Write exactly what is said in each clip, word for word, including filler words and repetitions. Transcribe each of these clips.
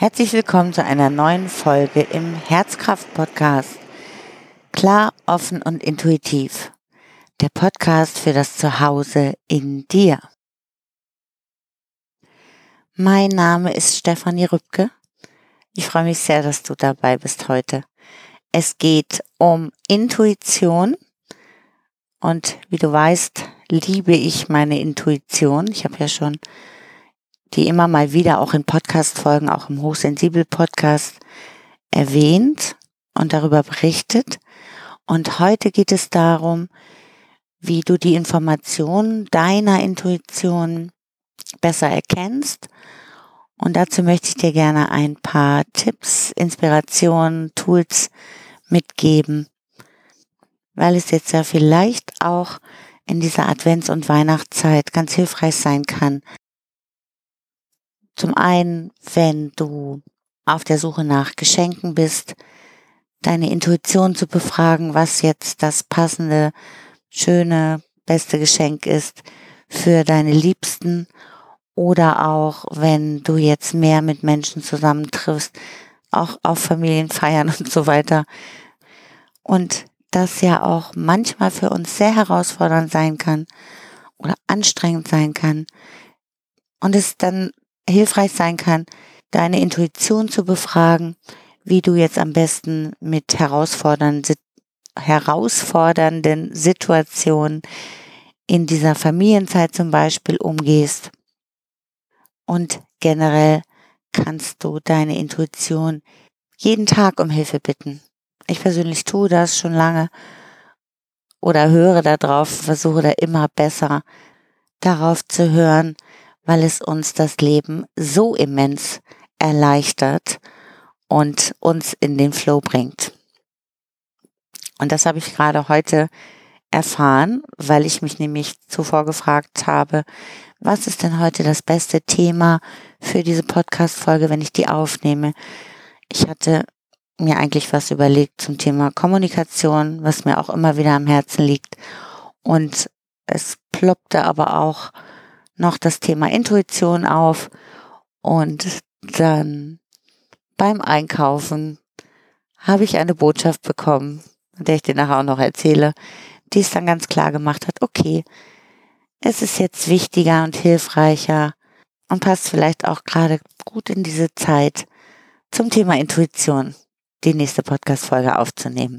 Herzlich willkommen zu einer neuen Folge im Herzkraft-Podcast. Klar, offen und intuitiv. Der Podcast für das Zuhause in dir. Mein Name ist Stefanie Rübke. Ich freue mich sehr, dass du dabei bist heute. Es geht um Intuition und wie du weißt, liebe ich meine Intuition. Ich habe ja schon die immer mal wieder auch in Podcast-Folgen, auch im Hochsensibel-Podcast erwähnt und darüber berichtet. Und heute geht es darum, wie du die Informationen deiner Intuition besser erkennst. Und dazu möchte ich dir gerne ein paar Tipps, Inspirationen, Tools mitgeben, weil es jetzt ja vielleicht auch in dieser Advents- und Weihnachtszeit ganz hilfreich sein kann. Zum einen, wenn du auf der Suche nach Geschenken bist, deine Intuition zu befragen, was jetzt das passende, schöne, beste Geschenk ist für deine Liebsten, oder auch wenn du jetzt mehr mit Menschen zusammentriffst, auch auf Familienfeiern und so weiter. Und das ja auch manchmal für uns sehr herausfordernd sein kann oder anstrengend sein kann und es dann hilfreich sein kann, deine Intuition zu befragen, wie du jetzt am besten mit herausfordernden, herausfordernden Situationen in dieser Familienzeit zum Beispiel umgehst. Und generell kannst du deine Intuition jeden Tag um Hilfe bitten. Ich persönlich tue das schon lange oder höre darauf, versuche da immer besser darauf zu hören, weil es uns das Leben so immens erleichtert und uns in den Flow bringt. Und das habe ich gerade heute erfahren, weil ich mich nämlich zuvor gefragt habe, was ist denn heute das beste Thema für diese Podcast-Folge, wenn ich die aufnehme? Ich hatte mir eigentlich was überlegt zum Thema Kommunikation, was mir auch immer wieder am Herzen liegt. Und es ploppte aber auch noch das Thema Intuition auf. Und dann beim Einkaufen habe ich eine Botschaft bekommen, von der ich dir nachher auch noch erzähle, die es dann ganz klar gemacht hat, okay, es ist jetzt wichtiger und hilfreicher und passt vielleicht auch gerade gut in diese Zeit zum Thema Intuition, die nächste Podcast-Folge aufzunehmen.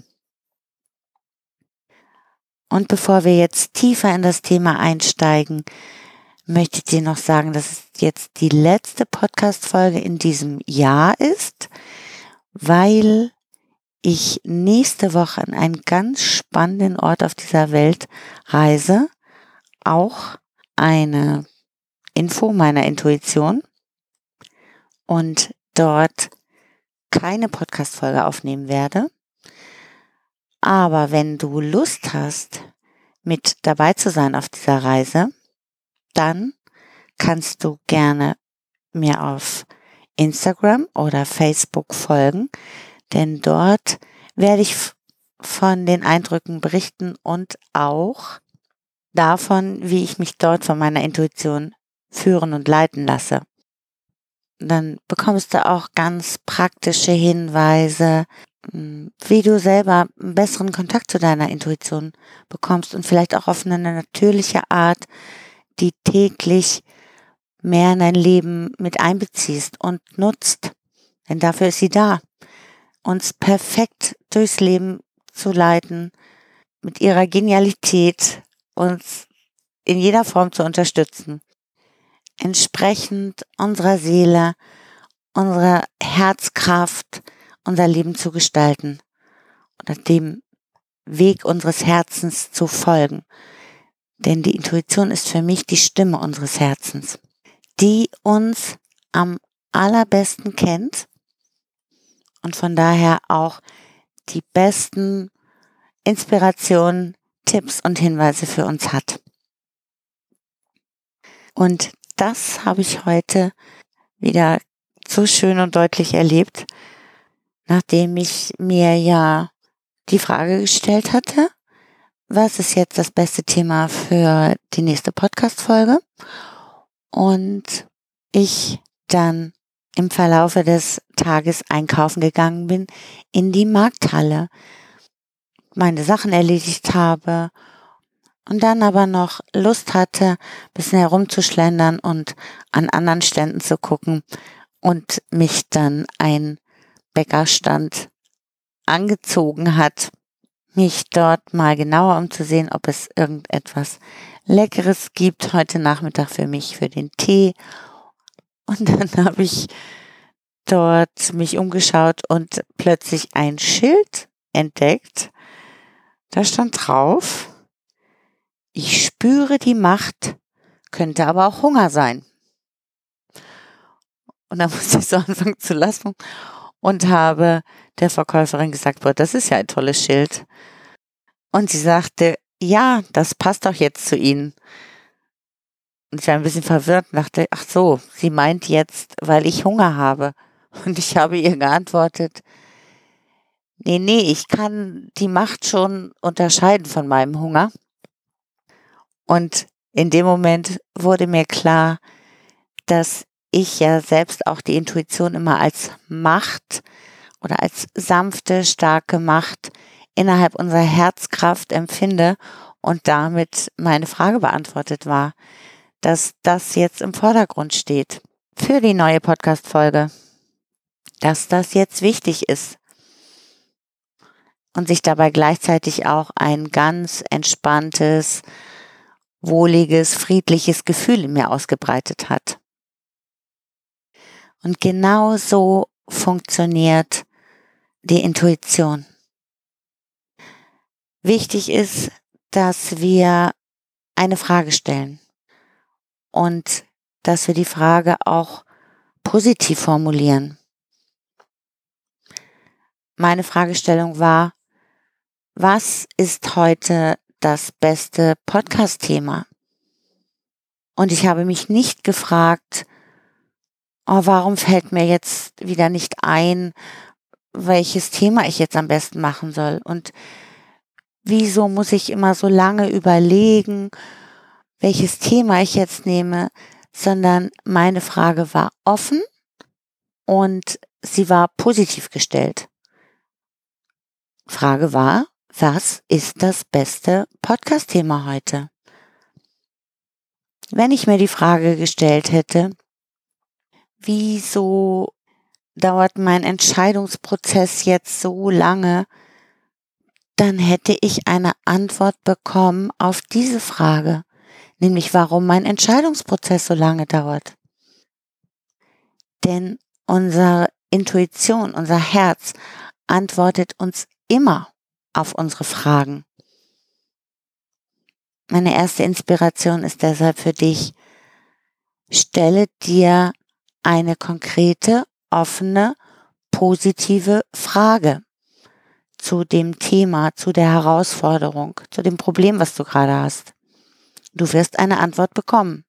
Und bevor wir jetzt tiefer in das Thema einsteigen, möchte ich dir noch sagen, dass es jetzt die letzte Podcast-Folge in diesem Jahr ist, weil ich nächste Woche an einen ganz spannenden Ort auf dieser Welt reise. Auch eine Info meiner Intuition und dort keine Podcast-Folge aufnehmen werde. Aber wenn du Lust hast, mit dabei zu sein auf dieser Reise, dann kannst du gerne mir auf Instagram oder Facebook folgen, denn dort werde ich von den Eindrücken berichten und auch davon, wie ich mich dort von meiner Intuition führen und leiten lasse. Dann bekommst du auch ganz praktische Hinweise, wie du selber einen besseren Kontakt zu deiner Intuition bekommst und vielleicht auch auf eine natürliche Art, die täglich mehr in dein Leben mit einbeziehst und nutzt. Denn dafür ist sie da, uns perfekt durchs Leben zu leiten, mit ihrer Genialität uns in jeder Form zu unterstützen, entsprechend unserer Seele, unserer Herzkraft, unser Leben zu gestalten oder dem Weg unseres Herzens zu folgen. Denn die Intuition ist für mich die Stimme unseres Herzens, die uns am allerbesten kennt und von daher auch die besten Inspirationen, Tipps und Hinweise für uns hat. Und das habe ich heute wieder so schön und deutlich erlebt, nachdem ich mir ja die Frage gestellt hatte, was ist jetzt das beste Thema für die nächste Podcast-Folge? Und ich dann im Verlaufe des Tages einkaufen gegangen bin, in die Markthalle, meine Sachen erledigt habe und dann aber noch Lust hatte, ein bisschen herumzuschlendern und an anderen Ständen zu gucken und mich dann ein Bäckerstand angezogen hat, mich dort mal genauer umzusehen, ob es irgendetwas Leckeres gibt heute Nachmittag für mich, für den Tee. Und dann habe ich dort mich umgeschaut und plötzlich ein Schild entdeckt. Da stand drauf: Ich spüre die Macht, könnte aber auch Hunger sein. Und dann musste ich so anfangen zu lachen und habe der Verkäuferin gesagt, boah, das ist ja ein tolles Schild. Und sie sagte, ja, das passt doch jetzt zu Ihnen. Und ich war ein bisschen verwirrt und dachte, ach so, sie meint jetzt, weil ich Hunger habe. Und ich habe ihr geantwortet, nee, nee, ich kann die Macht schon unterscheiden von meinem Hunger. Und in dem Moment wurde mir klar, dass ich ja selbst auch die Intuition immer als Macht oder als sanfte, starke Macht innerhalb unserer Herzkraft empfinde und damit meine Frage beantwortet war, dass das jetzt im Vordergrund steht für die neue Podcast-Folge, dass das jetzt wichtig ist und sich dabei gleichzeitig auch ein ganz entspanntes, wohliges, friedliches Gefühl in mir ausgebreitet hat. Und genau so funktioniert die Intuition. Wichtig ist, dass wir eine Frage stellen und dass wir die Frage auch positiv formulieren. Meine Fragestellung war, was ist heute das beste Podcast-Thema? Und ich habe mich nicht gefragt, oh, warum fällt mir jetzt wieder nicht ein, welches Thema ich jetzt am besten machen soll? Und wieso muss ich immer so lange überlegen, welches Thema ich jetzt nehme? Sondern meine Frage war offen und sie war positiv gestellt. Frage war, was ist das beste Podcast-Thema heute? Wenn ich mir die Frage gestellt hätte, wieso dauert mein Entscheidungsprozess jetzt so lange, dann hätte ich eine Antwort bekommen auf diese Frage, nämlich warum mein Entscheidungsprozess so lange dauert. Denn unsere Intuition, unser Herz antwortet uns immer auf unsere Fragen. Meine erste Inspiration ist deshalb für dich, stelle dir eine konkrete, offene, positive Frage zu dem Thema, zu der Herausforderung, zu dem Problem, was du gerade hast. Du wirst eine Antwort bekommen.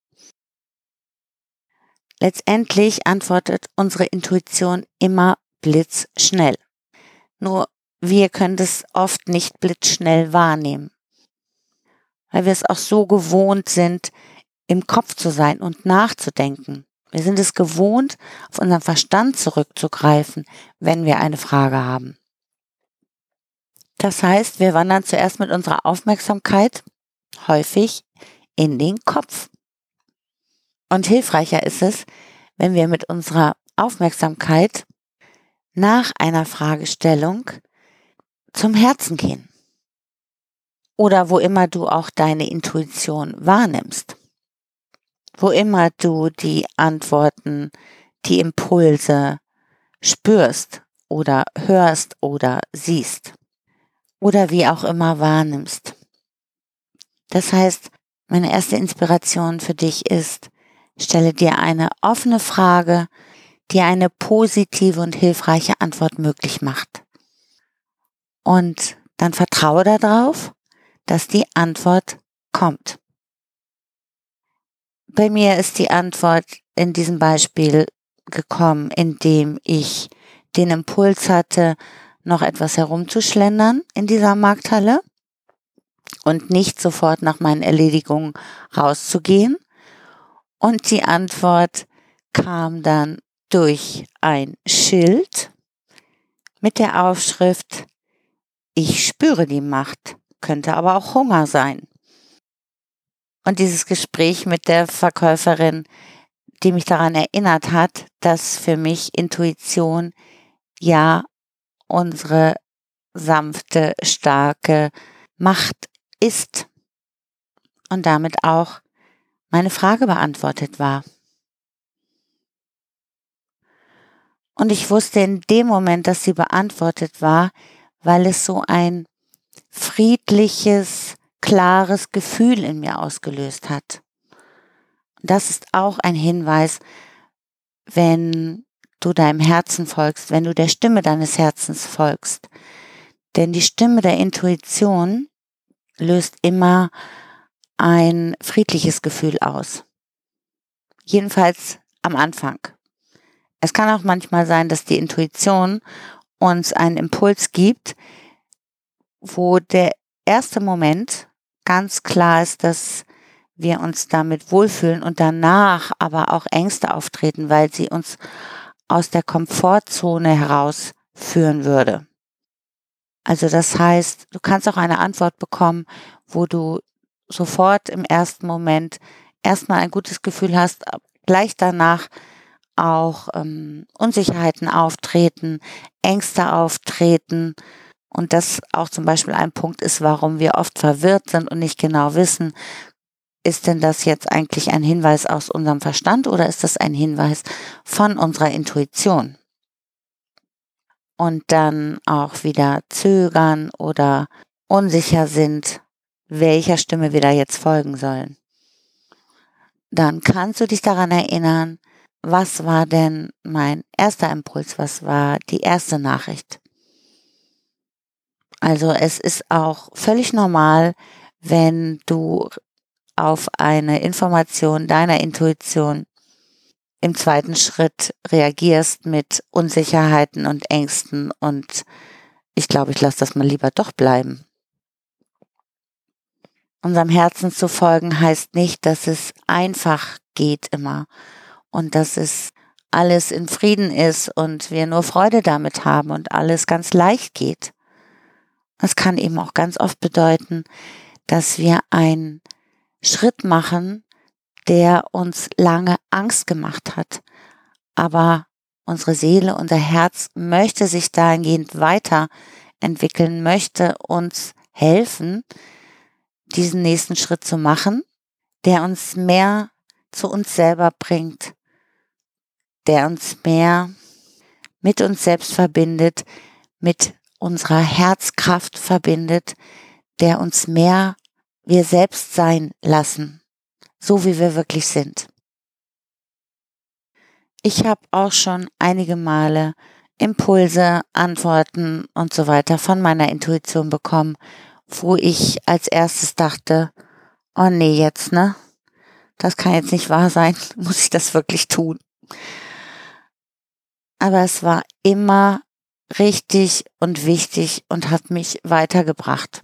Letztendlich antwortet unsere Intuition immer blitzschnell. Nur wir können das oft nicht blitzschnell wahrnehmen, weil wir es auch so gewohnt sind, im Kopf zu sein und nachzudenken. Wir sind es gewohnt, auf unseren Verstand zurückzugreifen, wenn wir eine Frage haben. Das heißt, wir wandern zuerst mit unserer Aufmerksamkeit häufig in den Kopf. Und hilfreicher ist es, wenn wir mit unserer Aufmerksamkeit nach einer Fragestellung zum Herzen gehen. Oder wo immer du auch deine Intuition wahrnimmst. Wo immer du die Antworten, die Impulse spürst oder hörst oder siehst. Oder wie auch immer wahrnimmst. Das heißt, meine erste Inspiration für dich ist, stelle dir eine offene Frage, die eine positive und hilfreiche Antwort möglich macht. Und dann vertraue darauf, dass die Antwort kommt. Bei mir ist die Antwort in diesem Beispiel gekommen, indem ich den Impuls hatte, noch etwas herumzuschlendern in dieser Markthalle und nicht sofort nach meinen Erledigungen rauszugehen. Und die Antwort kam dann durch ein Schild mit der Aufschrift: Ich spüre die Macht, könnte aber auch Hunger sein. Und dieses Gespräch mit der Verkäuferin, die mich daran erinnert hat, dass für mich Intuition ja unsere sanfte, starke Macht ist und damit auch meine Frage beantwortet war. Und ich wusste in dem Moment, dass sie beantwortet war, weil es so ein friedliches, klares Gefühl in mir ausgelöst hat. Das ist auch ein Hinweis, wenn du deinem Herzen folgst, wenn du der Stimme deines Herzens folgst. Denn die Stimme der Intuition löst immer ein friedliches Gefühl aus. Jedenfalls am Anfang. Es kann auch manchmal sein, dass die Intuition uns einen Impuls gibt, wo der erste Moment ganz klar ist, dass wir uns damit wohlfühlen und danach aber auch Ängste auftreten, weil sie uns aus der Komfortzone herausführen würde. Also das heißt, du kannst auch eine Antwort bekommen, wo du sofort im ersten Moment erstmal ein gutes Gefühl hast, gleich danach auch ähm, Unsicherheiten auftreten, Ängste auftreten und das auch zum Beispiel ein Punkt ist, warum wir oft verwirrt sind und nicht genau wissen, ist denn das jetzt eigentlich ein Hinweis aus unserem Verstand oder ist das ein Hinweis von unserer Intuition? Und dann auch wieder zögern oder unsicher sind, welcher Stimme wir da jetzt folgen sollen. Dann kannst du dich daran erinnern, was war denn mein erster Impuls, was war die erste Nachricht? Also es ist auch völlig normal, wenn du auf eine Information deiner Intuition im zweiten Schritt reagierst mit Unsicherheiten und Ängsten und ich glaube, ich lasse das mal lieber doch bleiben. Unserem Herzen zu folgen heißt nicht, dass es einfach geht immer und dass es alles in Frieden ist und wir nur Freude damit haben und alles ganz leicht geht. Es kann eben auch ganz oft bedeuten, dass wir einen Schritt machen, der uns lange Angst gemacht hat. Aber unsere Seele, unser Herz möchte sich dahingehend weiterentwickeln, möchte uns helfen, diesen nächsten Schritt zu machen, der uns mehr zu uns selber bringt, der uns mehr mit uns selbst verbindet, mit unserer Herzkraft verbindet, der uns mehr wir selbst sein lassen, so wie wir wirklich sind. Ich habe auch schon einige Male Impulse, Antworten und so weiter von meiner Intuition bekommen, wo ich als erstes dachte, oh nee, jetzt, ne? Das kann jetzt nicht wahr sein, muss ich das wirklich tun? Aber es war immer richtig und wichtig und hat mich weitergebracht.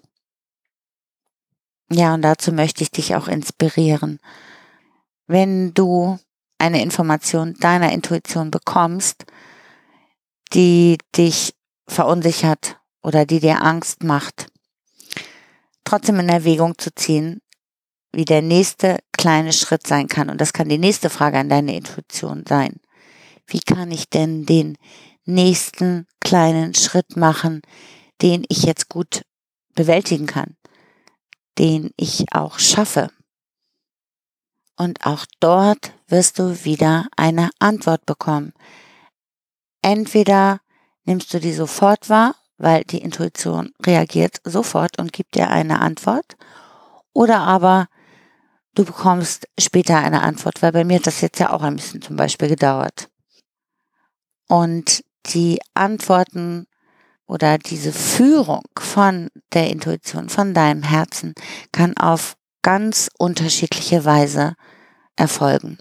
Ja, und dazu möchte ich dich auch inspirieren. Wenn du eine Information deiner Intuition bekommst, die dich verunsichert oder die dir Angst macht, trotzdem in Erwägung zu ziehen, wie der nächste kleine Schritt sein kann. Und das kann die nächste Frage an deine Intuition sein. Wie kann ich denn den nächsten kleinen Schritt machen, den ich jetzt gut bewältigen kann, den ich auch schaffe? Und auch dort wirst du wieder eine Antwort bekommen. Entweder nimmst du die sofort wahr, weil die Intuition reagiert sofort und gibt dir eine Antwort, oder aber du bekommst später eine Antwort, weil bei mir hat das jetzt ja auch ein bisschen zum Beispiel gedauert. Und die Antworten oder diese Führung von der Intuition, von deinem Herzen, kann auf ganz unterschiedliche Weise erfolgen.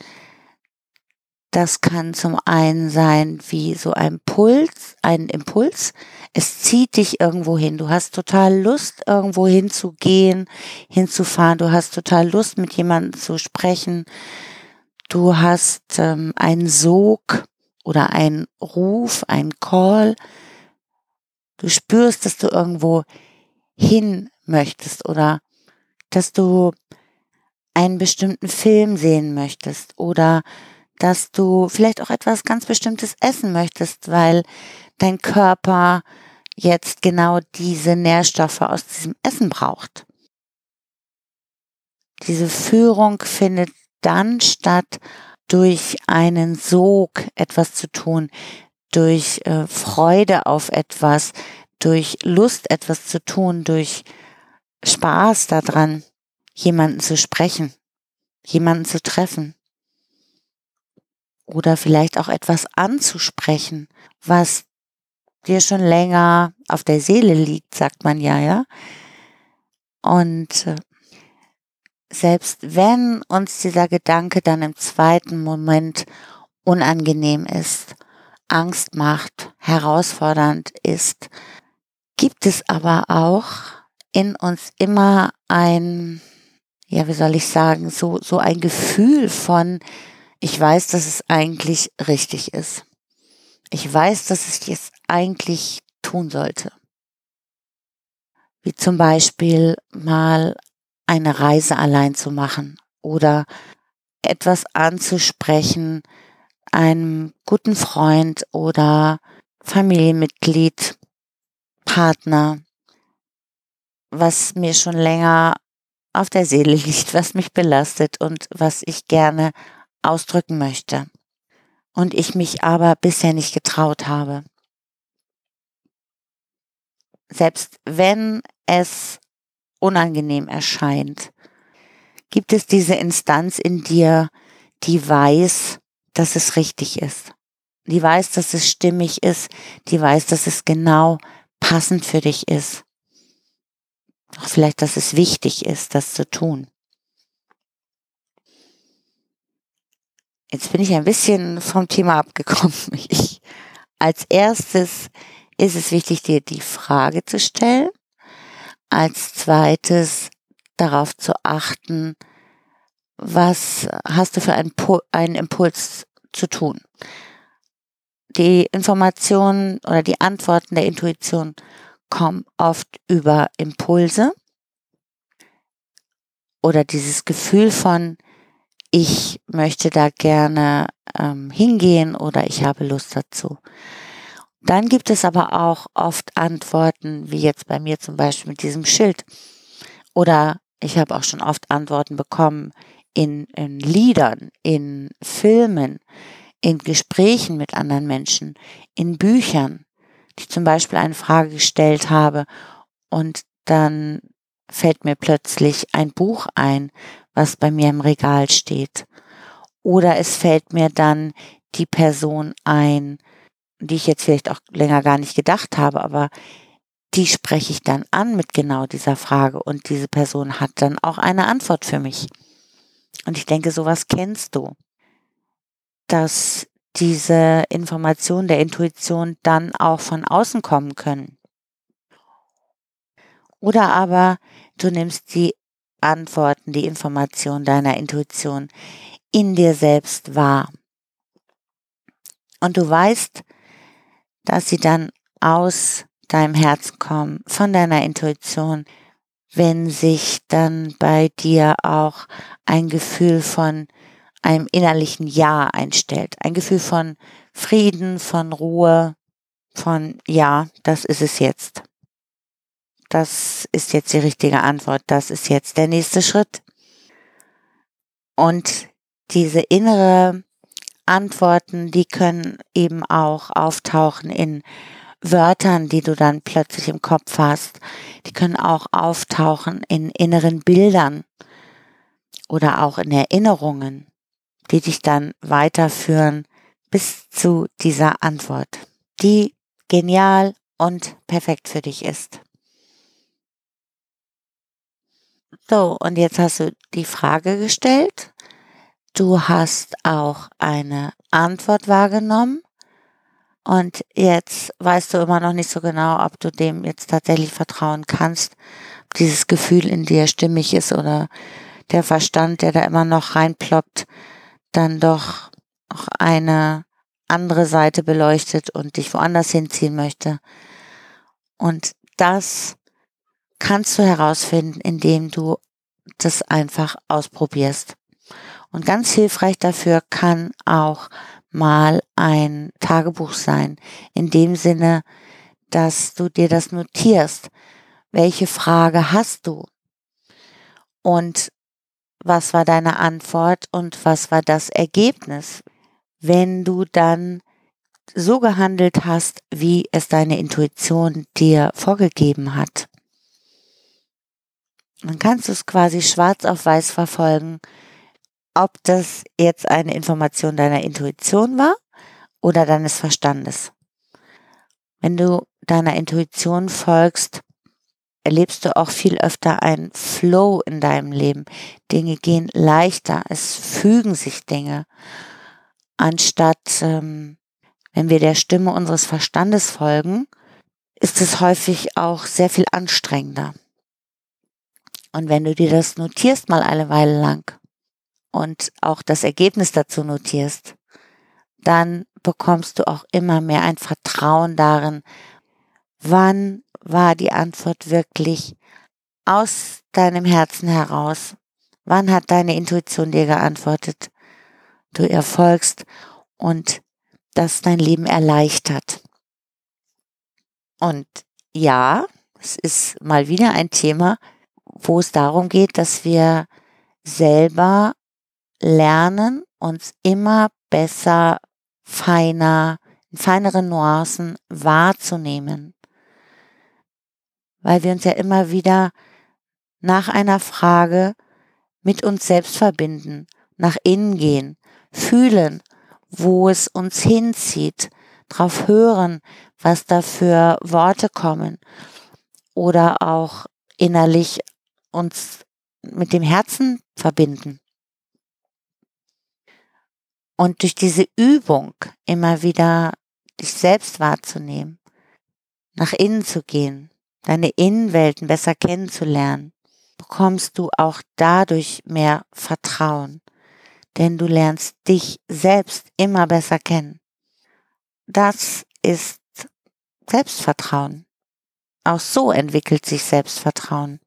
Das kann zum einen sein wie so ein Puls, ein Impuls. Es zieht dich irgendwo hin. Du hast total Lust, irgendwo hinzugehen, hinzufahren. Du hast total Lust, mit jemandem zu sprechen. du hast ähm, einen Sog oder einen Ruf, einen Call. Du spürst, dass du irgendwo hin möchtest oder dass du einen bestimmten Film sehen möchtest oder dass du vielleicht auch etwas ganz Bestimmtes essen möchtest, weil dein Körper jetzt genau diese Nährstoffe aus diesem Essen braucht. Diese Führung findet dann statt durch einen Sog, etwas zu tun, durch äh, Freude auf etwas, durch Lust, etwas zu tun, durch Spaß daran, jemanden zu sprechen, jemanden zu treffen oder vielleicht auch etwas anzusprechen, was dir schon länger auf der Seele liegt, sagt man ja, ja. Und äh, selbst wenn uns dieser Gedanke dann im zweiten Moment unangenehm ist, Angst macht, herausfordernd ist, gibt es aber auch in uns immer ein, ja, wie soll ich sagen, so, so ein Gefühl von, ich weiß, dass es eigentlich richtig ist. Ich weiß, dass ich es eigentlich tun sollte. Wie zum Beispiel mal eine Reise allein zu machen oder etwas anzusprechen, einem guten Freund oder Familienmitglied, Partner, was mir schon länger auf der Seele liegt, was mich belastet und was ich gerne ausdrücken möchte und ich mich aber bisher nicht getraut habe. Selbst wenn es unangenehm erscheint, gibt es diese Instanz in dir, die weiß, dass es richtig ist. Die weiß, dass es stimmig ist. Die weiß, dass es genau passend für dich ist. Auch vielleicht, dass es wichtig ist, das zu tun. Jetzt bin ich ein bisschen vom Thema abgekommen. Ich, als erstes ist es wichtig, dir die Frage zu stellen. Als zweites darauf zu achten, was hast du für einen, einen Impuls zu tun. Die Informationen oder die Antworten der Intuition kommen oft über Impulse oder dieses Gefühl von, ich möchte da gerne ähm, hingehen oder ich habe Lust dazu. Dann gibt es aber auch oft Antworten, wie jetzt bei mir zum Beispiel mit diesem Schild. Oder ich habe auch schon oft Antworten bekommen in, in Liedern, in Filmen, in Gesprächen mit anderen Menschen, in Büchern, die ich zum Beispiel eine Frage gestellt habe und dann fällt mir plötzlich ein Buch ein, was bei mir im Regal steht. Oder es fällt mir dann die Person ein, die ich jetzt vielleicht auch länger gar nicht gedacht habe, aber die spreche ich dann an mit genau dieser Frage und diese Person hat dann auch eine Antwort für mich. Und ich denke, sowas kennst du, dass diese Informationen der Intuition dann auch von außen kommen können. Oder aber du nimmst die Antworten, die Informationen deiner Intuition in dir selbst wahr. Und du weißt, dass sie dann aus deinem Herzen kommen, von deiner Intuition, wenn sich dann bei dir auch ein Gefühl von einem innerlichen Ja einstellt. Ein Gefühl von Frieden, von Ruhe, von Ja, das ist es jetzt. Das ist jetzt die richtige Antwort. Das ist jetzt der nächste Schritt. Und diese innere Antworten, die können eben auch auftauchen in Wörtern, die du dann plötzlich im Kopf hast. Die können auch auftauchen in inneren Bildern oder auch in Erinnerungen, die dich dann weiterführen bis zu dieser Antwort, die genial und perfekt für dich ist. So, und jetzt hast du die Frage gestellt. Du hast auch eine Antwort wahrgenommen. Und jetzt weißt du immer noch nicht so genau, ob du dem jetzt tatsächlich vertrauen kannst, ob dieses Gefühl in dir stimmig ist oder der Verstand, der da immer noch reinploppt, dann doch auch eine andere Seite beleuchtet und dich woanders hinziehen möchte. Und das kannst du herausfinden, indem du das einfach ausprobierst. Und ganz hilfreich dafür kann auch mal ein Tagebuch sein, in dem Sinne, dass du dir das notierst. Welche Frage hast du? Und was war deine Antwort und was war das Ergebnis, wenn du dann so gehandelt hast, wie es deine Intuition dir vorgegeben hat? Dann kannst du es quasi schwarz auf weiß verfolgen, ob das jetzt eine Information deiner Intuition war oder deines Verstandes. Wenn du deiner Intuition folgst, erlebst du auch viel öfter einen Flow in deinem Leben. Dinge gehen leichter, es fügen sich Dinge, anstatt, ähm, wenn wir der Stimme unseres Verstandes folgen, ist es häufig auch sehr viel anstrengender. Und wenn du dir das notierst mal eine Weile lang und auch das Ergebnis dazu notierst, dann bekommst du auch immer mehr ein Vertrauen darin, wann war die Antwort wirklich aus deinem Herzen heraus? Wann hat deine Intuition dir geantwortet? Du ihr folgst und das dein Leben erleichtert. Und ja, es ist mal wieder ein Thema, wo es darum geht, dass wir selber lernen, uns immer besser, feiner, in feineren Nuancen wahrzunehmen. Weil wir uns ja immer wieder nach einer Frage mit uns selbst verbinden, nach innen gehen, fühlen, wo es uns hinzieht, drauf hören, was da für Worte kommen oder auch innerlich uns mit dem Herzen verbinden. Und durch diese Übung immer wieder dich selbst wahrzunehmen, nach innen zu gehen, deine Innenwelten besser kennenzulernen, bekommst du auch dadurch mehr Vertrauen, denn du lernst dich selbst immer besser kennen. Das ist Selbstvertrauen. Auch so entwickelt sich Selbstvertrauen.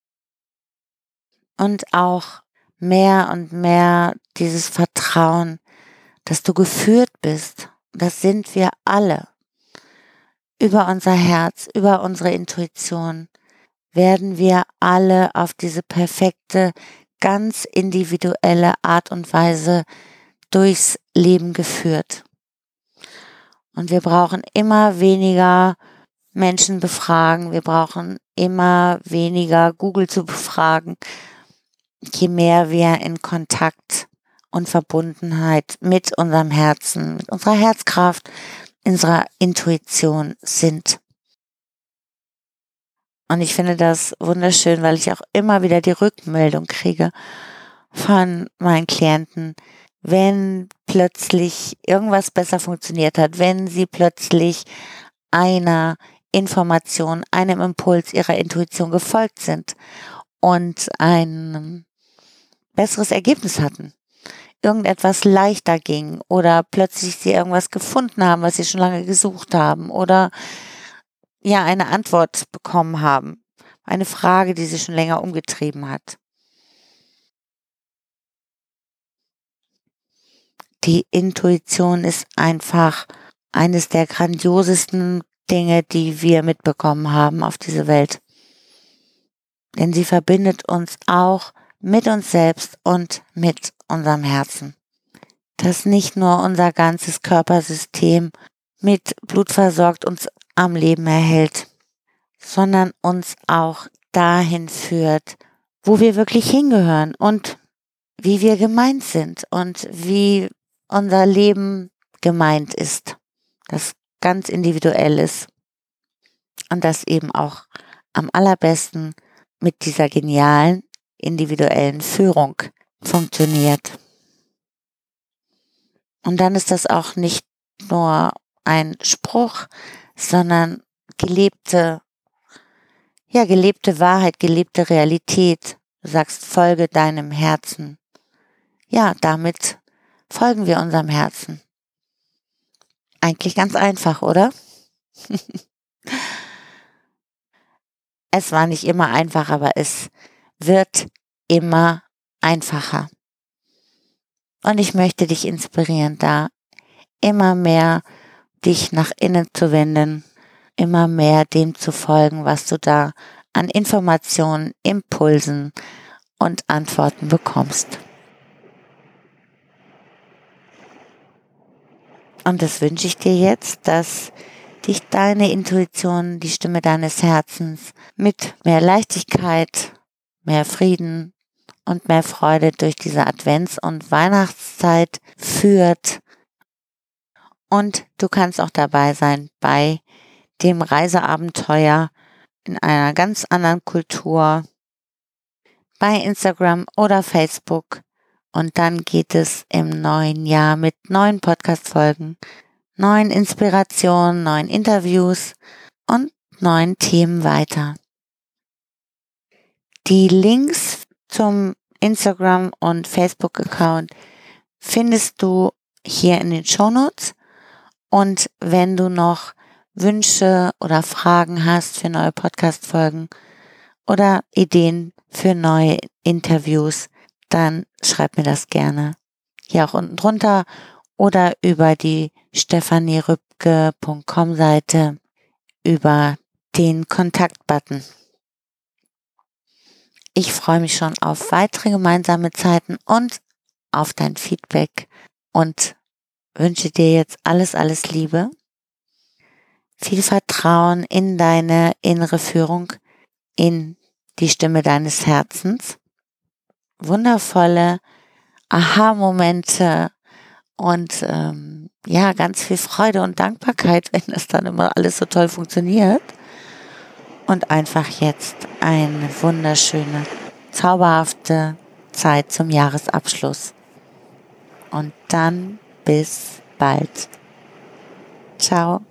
Und auch mehr und mehr dieses Vertrauen, dass du geführt bist. Das sind wir alle. Über unser Herz, über unsere Intuition werden wir alle auf diese perfekte, ganz individuelle Art und Weise durchs Leben geführt. Und wir brauchen immer weniger Menschen befragen, wir brauchen immer weniger Google zu befragen, je mehr wir in Kontakt und Verbundenheit mit unserem Herzen, mit unserer Herzkraft, unserer Intuition sind. Und ich finde das wunderschön, weil ich auch immer wieder die Rückmeldung kriege von meinen Klienten, wenn plötzlich irgendwas besser funktioniert hat, wenn sie plötzlich einer Information, einem Impuls ihrer Intuition gefolgt sind und ein besseres Ergebnis hatten, irgendetwas leichter ging oder plötzlich sie irgendwas gefunden haben, was sie schon lange gesucht haben oder ja eine Antwort bekommen haben, eine Frage, die sie schon länger umgetrieben hat. Die Intuition ist einfach eines der grandiosesten Dinge, die wir mitbekommen haben auf dieser Welt. Denn sie verbindet uns auch mit uns selbst und mit unserem Herzen. Dass nicht nur unser ganzes Körpersystem mit Blut versorgt uns am Leben erhält, sondern uns auch dahin führt, wo wir wirklich hingehören und wie wir gemeint sind und wie unser Leben gemeint ist, das ganz individuell ist und das eben auch am allerbesten mit dieser genialen individuellen Führung funktioniert. Und dann ist das auch nicht nur ein Spruch, sondern gelebte, ja, gelebte Wahrheit, gelebte Realität. Du sagst, folge deinem Herzen. Ja, damit folgen wir unserem Herzen. Eigentlich ganz einfach, oder? Es war nicht immer einfach, aber es wird immer einfacher. Und ich möchte dich inspirieren, da immer mehr dich nach innen zu wenden, immer mehr dem zu folgen, was du da an Informationen, Impulsen und Antworten bekommst. Und das wünsche ich dir jetzt, dass dich deine Intuition, die Stimme deines Herzens mit mehr Leichtigkeit, mehr Frieden und mehr Freude durch diese Advents- und Weihnachtszeit führt. Und du kannst auch dabei sein bei dem Reiseabenteuer in einer ganz anderen Kultur, bei Instagram oder Facebook. Und dann geht es im neuen Jahr mit neuen Podcast-Folgen, neuen Inspirationen, neuen Interviews und neuen Themen weiter. Die Links zum Instagram- und Facebook-Account findest du hier in den Shownotes. Und wenn du noch Wünsche oder Fragen hast für neue Podcast-Folgen oder Ideen für neue Interviews, dann schreib mir das gerne hier auch unten drunter oder über die stephanie rübke punkt com Seite über den Kontaktbutton. Ich freue mich schon auf weitere gemeinsame Zeiten und auf dein Feedback und wünsche dir jetzt alles, alles Liebe, viel Vertrauen in deine innere Führung, in die Stimme deines Herzens, wundervolle Aha-Momente und ähm, ja, ganz viel Freude und Dankbarkeit, wenn das dann immer alles so toll funktioniert. Und einfach jetzt eine wunderschöne, zauberhafte Zeit zum Jahresabschluss. Und dann bis bald. Ciao.